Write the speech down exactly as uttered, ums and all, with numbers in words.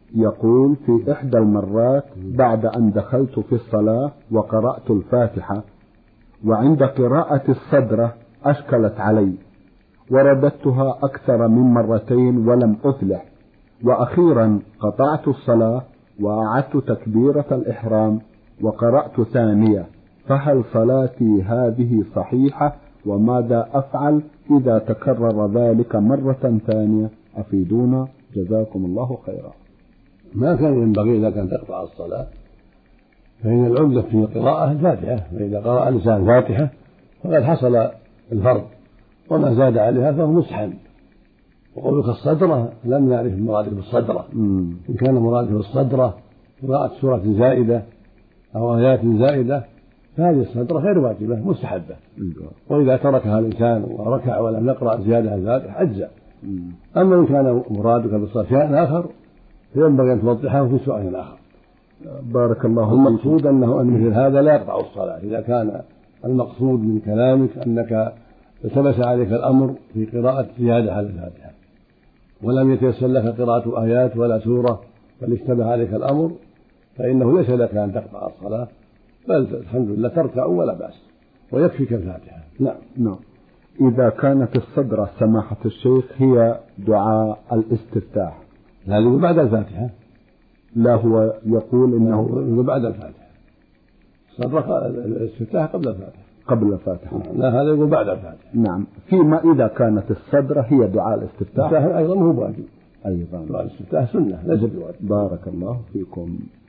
يقول: في إحدى المرات بعد أن دخلت في الصلاة وقرأت الفاتحة، وعند قراءة الصدرة أشكلت علي، ورددتها أكثر من مرتين ولم أفلح، وأخيرا قطعت الصلاة وأعدت تكبيرة الإحرام وقرأت ثانية، فهل صلاتي هذه صحيحة؟ وماذا أفعل إذا تكرر ذلك مرة ثانية؟ أفيدونا جزاكم الله خيرا. ما كان ينبغي إذا كان تقطع الصلاة، فإن العمدة في القراءة الفاتحة، فإذا قرأ الإنسان الفاتحة فقد حصل الفرض، وما زاد عليها فهو مستحب. وقولك الصدرة لم نعرف المراد بالصدرة، إن كان مراده بالصدرة قراءة سورة زائدة أو آيات زائدة فهذه الصدرة غير واجبة مستحبة، وإذا تركها الإنسان وركع ولم يقرأ زيادة الفاتحة أجزاء. أما إن كان مرادك بالصلاة شيء آخر فينبغي أن توضحه في سؤال آخر. بارك الله فيك. المقصود أنه أن مثل هذا لا يقطع الصلاة إذا كان المقصود من كلامك أنك التبس عليك الأمر في قراءة زيادة على الفاتحة ولم يتيسر لك قراءة آيات ولا سورة بل اشتبه عليك الأمر، فإنه ليس لك أن تقطع الصلاة، بل الحمد لله تركع ولا بأس ويكفيك الفاتحة. نعم نعم. إذا كانت الصدرة سماحة الشيخ هي دعاء الاستفتاح، هذا بعد الفاتحة. لا، هو يقول إنه بعد الفاتحة. الصدرة الاستفتاح قبل الفاتحة. قبل الفاتحة. لا، هذا يقول بعد الفاتحة. نعم. فيما إذا كانت الصدرة هي دعاء الاستفتاح أيضا هو واجب. أيضا دعاء الاستفتاح سنة ليس بواجب. بارك الله فيكم.